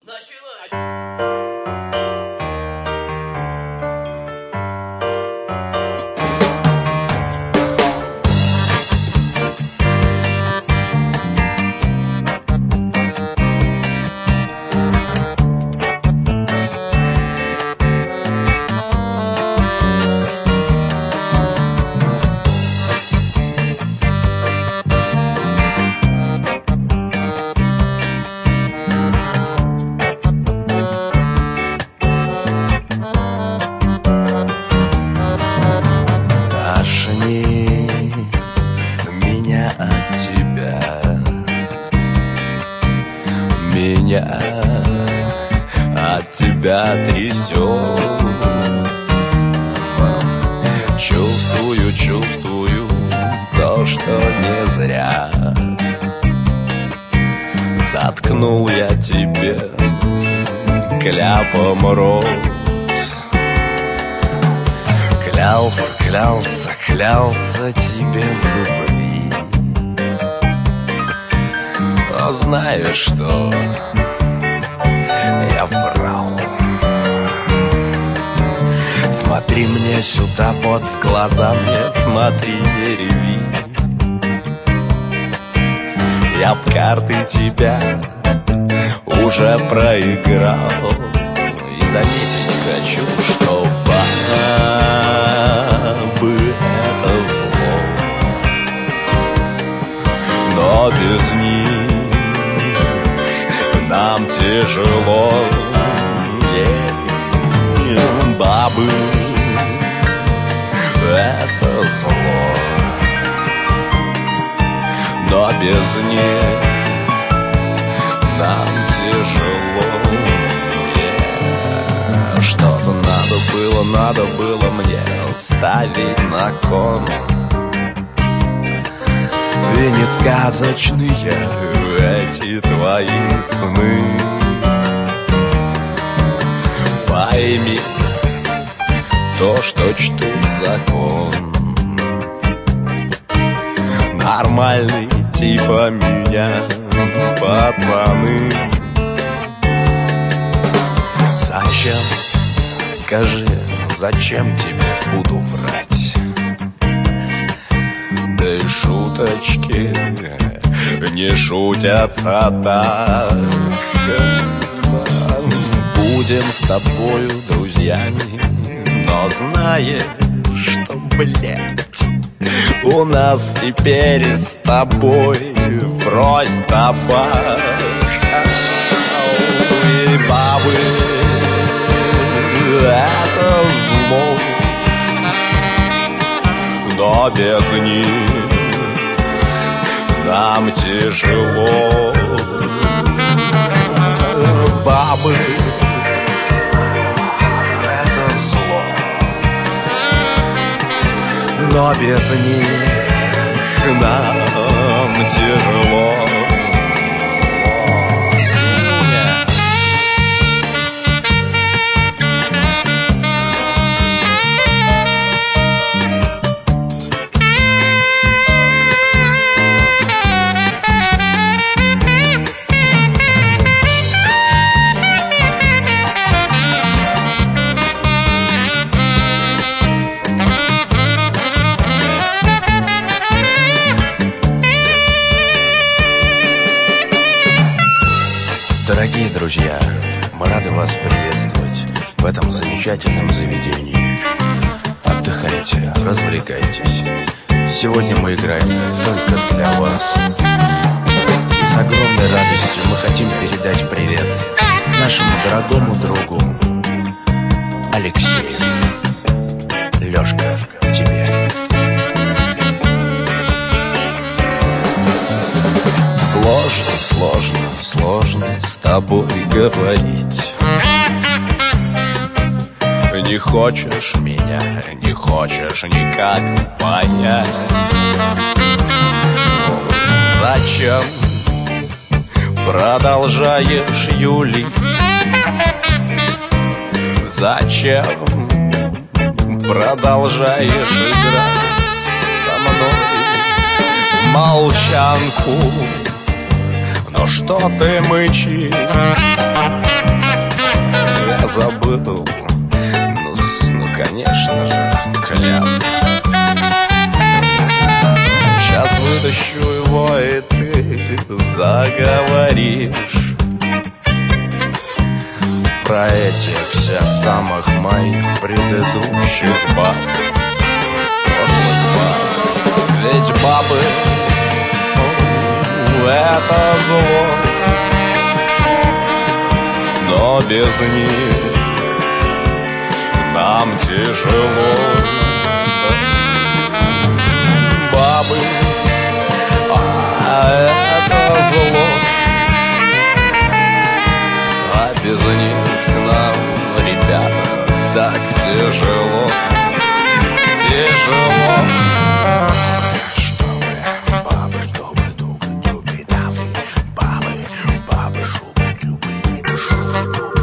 Меня от тебя трясет. Чувствую, чувствую то, что не зря заткнул я тебе кляпом рот. Клялся, клялся, клялся тебе в любви, но знаешь что? Я врал. Смотри мне сюда, вот в глаза мне, смотри, не реви. Я в карты тебя уже проиграл. И заметить хочу, что бабы — это зло, но без них нам тяжело. Бабы — это зло, но без них нам тяжело. Что-то надо было мне ставить на кон. И не сказочные эти твои сны. Пойми то, что чту закон. Нормальный типа меня пацаны. Зачем, скажи, зачем тебе буду врать? Да и шуточки не шутятся так. Будем с тобою друзьями, но знаешь, что, блядь, у нас теперь с тобой врозь табак. И бабы — это зло, но без них нам тяжело. Бабы — это зло, но без них нам тяжело. Дорогие друзья, мы рады вас приветствовать в этом замечательном заведении. Отдыхайте, развлекайтесь. Сегодня мы играем только для вас. И с огромной радостью мы хотим передать привет нашему дорогому другу Алексею. Лёшка, тебе. Сложно с тобой говорить. Не хочешь меня, не хочешь никак понять. Зачем продолжаешь юлить? Зачем продолжаешь играть со мной в молчанку? Но что ты мычишь? забыл. Ну, конечно же, кляп. Сейчас вытащу его, и ты заговоришь про этих всех самых моих предыдущих баб, прошлых баб. Ведь бабы — это зло, но без них нам тяжело. Бабы — это зло, а без них нам, ребята, так тяжело. Тяжело. Чтобы бабы, чтобы дубы, дубы, дабы, бабы, бабы, шубы, дубы, шубы, дубы.